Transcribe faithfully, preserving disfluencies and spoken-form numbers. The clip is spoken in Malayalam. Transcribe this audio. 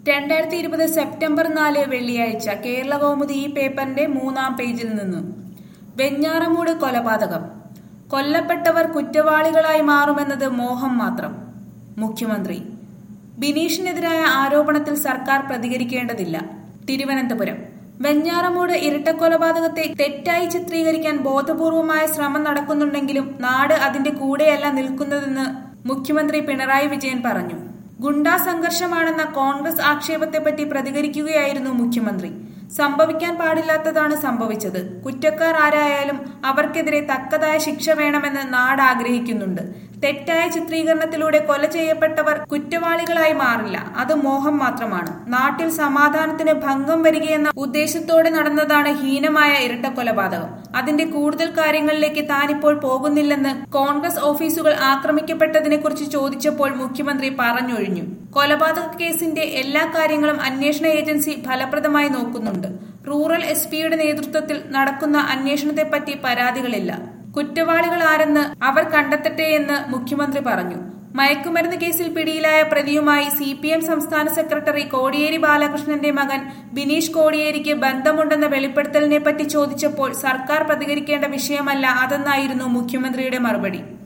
രണ്ടായിരത്തി ഇരുപത് സെപ്റ്റംബർ നാല് വെള്ളിയാഴ്ച കേരള കൗമുദി ഈ പേപ്പറിന്റെ മൂന്നാം പേജിൽ നിന്ന് വെഞ്ഞാറമൂട് കൊലപാതകം കൊല്ലപ്പെട്ടവർ കുറ്റവാളികളായി മാറുമെന്നത് മോഹം മാത്രം. മുഖ്യമന്ത്രി ബിനീഷിനെതിരായ ആരോപണത്തിൽ സർക്കാർ പ്രതികരിക്കേണ്ടതില്ല. തിരുവനന്തപുരം വെഞ്ഞാറമൂട് ഇരട്ടക്കൊലപാതകത്തെ തെറ്റായി ചിത്രീകരിക്കാൻ ബോധപൂർവമായ ശ്രമം നടക്കുന്നുണ്ടെങ്കിലും നാട് അതിന്റെ കൂടെയല്ല നിൽക്കുന്നതെന്ന് മുഖ്യമന്ത്രി പിണറായി വിജയൻ പറഞ്ഞു. ഗുണ്ടാ സംഘർഷമാണെന്ന കോൺഗ്രസ് ആക്ഷേപത്തെപ്പറ്റി പ്രതികരിക്കുകയായിരുന്നു മുഖ്യമന്ത്രി. സംഭവിക്കാൻ പാടില്ലാത്തതാണ് സംഭവിച്ചത്. കുറ്റക്കാർ ആരായാലും അവർക്കെതിരെ തക്കതായ ശിക്ഷ വേണമെന്ന് നാട് ആഗ്രഹിക്കുന്നുണ്ട്. തെറ്റായ ചിത്രീകരണത്തിലൂടെ കൊല ചെയ്യപ്പെട്ടവർ കുറ്റവാളികളായി മാറില്ല. അത് മോഹം മാത്രമാണ്. നാട്ടിൽ സമാധാനത്തിന് ഭംഗം വരികയെന്ന ഉദ്ദേശത്തോടെ നടന്നതാണ് ഹീനമായ ഇരട്ടക്കൊലപാതകം. അതിന്റെ കൂടുതൽ കാര്യങ്ങളിലേക്ക് താനിപ്പോൾ പോകുന്നില്ലെന്ന് കോൺഗ്രസ് ഓഫീസുകൾ ആക്രമിക്കപ്പെട്ടതിനെ കുറിച്ച് ചോദിച്ചപ്പോൾ മുഖ്യമന്ത്രി പറഞ്ഞൊഴിഞ്ഞു. കൊലപാതക കേസിന്റെ എല്ലാ കാര്യങ്ങളും അന്വേഷണ ഏജൻസി ഫലപ്രദമായി നോക്കുന്നുണ്ട്. റൂറൽ എസ് പിയുടെ നേതൃത്വത്തിൽ നടക്കുന്ന അന്വേഷണത്തെപ്പറ്റി പരാതികളില്ല. കുറ്റവാളികൾ ആരെന്ന് അവർ കണ്ടെത്തട്ടെയെന്ന് മുഖ്യമന്ത്രി പറഞ്ഞു. മയക്കുമരുന്ന് കേസിൽ പിടിയിലായ പ്രതിയുമായി സി പി എം സംസ്ഥാന സെക്രട്ടറി കോടിയേരി ബാലകൃഷ്ണന്റെ മകൻ ബിനീഷ് കോടിയേരിക്ക് ബന്ധമുണ്ടെന്ന വെളിപ്പെടുത്തലിനെപ്പറ്റി ചോദിച്ചപ്പോൾ സർക്കാർ പ്രതികരിക്കേണ്ട വിഷയമല്ല അതെന്നായിരുന്നു മുഖ്യമന്ത്രിയുടെ മറുപടി.